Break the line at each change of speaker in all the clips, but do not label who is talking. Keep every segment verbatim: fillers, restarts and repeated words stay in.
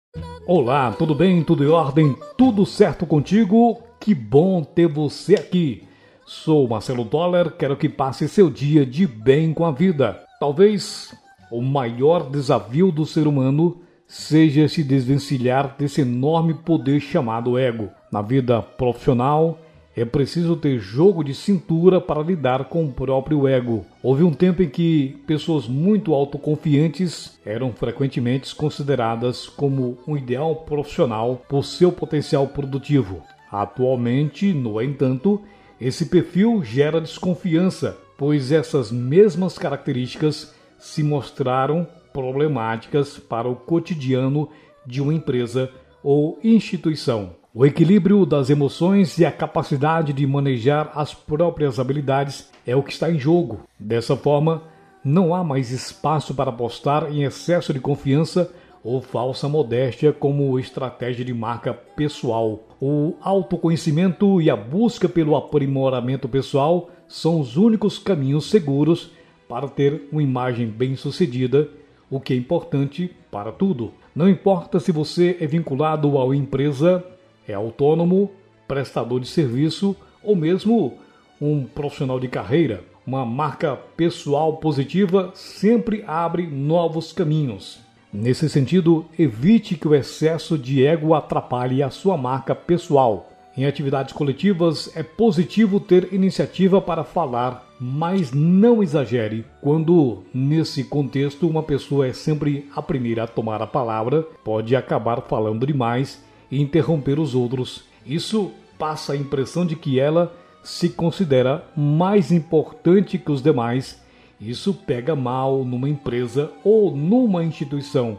Olá, tudo bem? Tudo em ordem? Tudo certo contigo? Que bom ter você aqui. Sou Marcelo Dollar, quero que passe seu dia de bem com a vida. Talvez o maior desafio do ser humano seja se desvencilhar desse enorme poder chamado ego. Na vida profissional, é preciso ter jogo de cintura para lidar com o próprio ego. Houve um tempo em que pessoas muito autoconfiantes eram frequentemente consideradas como um ideal profissional por seu potencial produtivo. Atualmente, no entanto, esse perfil gera desconfiança, pois essas mesmas características se mostraram problemáticas para o cotidiano de uma empresa ou instituição. O equilíbrio das emoções e a capacidade de manejar as próprias habilidades é o que está em jogo. Dessa forma, não há mais espaço para apostar em excesso de confiança ou falsa modéstia como estratégia de marca pessoal. O autoconhecimento e a busca pelo aprimoramento pessoal são os únicos caminhos seguros para ter uma imagem bem-sucedida, o que é importante para tudo. Não importa se você é vinculado a uma empresa, é autônomo, prestador de serviço ou mesmo um profissional de carreira. Uma marca pessoal positiva sempre abre novos caminhos. Nesse sentido, evite que o excesso de ego atrapalhe a sua marca pessoal. Em atividades coletivas, é positivo ter iniciativa para falar, mas não exagere. Quando, nesse contexto, uma pessoa é sempre a primeira a tomar a palavra, pode acabar falando demais e interromper os outros. Isso passa a impressão de que ela se considera mais importante que os demais. Isso pega mal numa empresa ou numa instituição.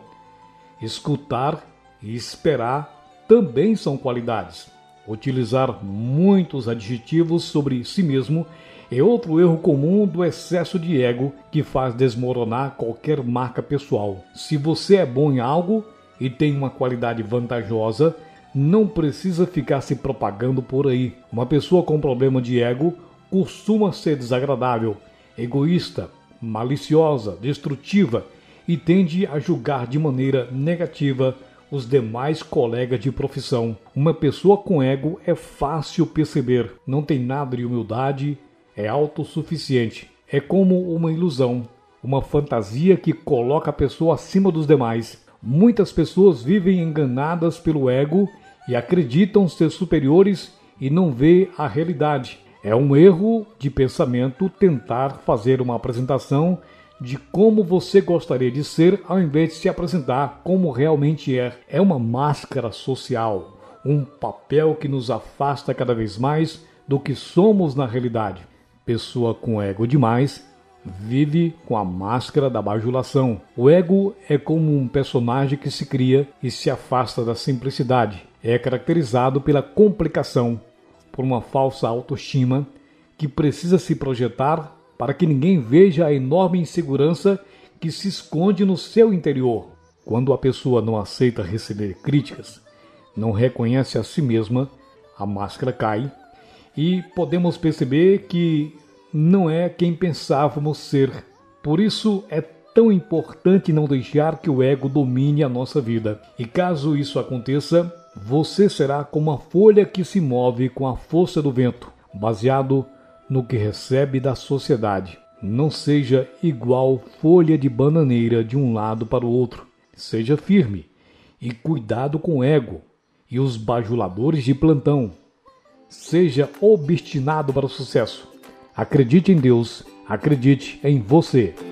Escutar e esperar também são qualidades. Utilizar muitos adjetivos sobre si mesmo é outro erro comum do excesso de ego que faz desmoronar qualquer marca pessoal. Se você é bom em algo e tem uma qualidade vantajosa, não precisa ficar se propagando por aí. Uma pessoa com problema de ego costuma ser desagradável, egoísta, maliciosa, destrutiva e tende a julgar de maneira negativa os demais colegas de profissão. Uma pessoa com ego é fácil perceber, não tem nada de humildade, é autossuficiente. É como uma ilusão, uma fantasia que coloca a pessoa acima dos demais. Muitas pessoas vivem enganadas pelo ego e acreditam ser superiores e não vê a realidade. É um erro de pensamento tentar fazer uma apresentação de como você gostaria de ser ao invés de se apresentar como realmente é. É uma máscara social, um papel que nos afasta cada vez mais do que somos na realidade. Pessoa com ego demais vive com a máscara da bajulação. O ego é como um personagem que se cria e se afasta da simplicidade. É caracterizado pela complicação, por uma falsa autoestima que precisa se projetar para que ninguém veja a enorme insegurança que se esconde no seu interior. Quando a pessoa não aceita receber críticas, não reconhece a si mesma, a máscara cai e podemos perceber que não é quem pensávamos ser. Por isso é tão importante não deixar que o ego domine a nossa vida. E caso isso aconteça, você será como uma folha que se move com a força do vento, baseado no que recebe da sociedade. Não seja igual folha de bananeira de um lado para o outro. Seja firme e cuidado com o ego e os bajuladores de plantão. Seja obstinado para o sucesso. Acredite em Deus, acredite em você.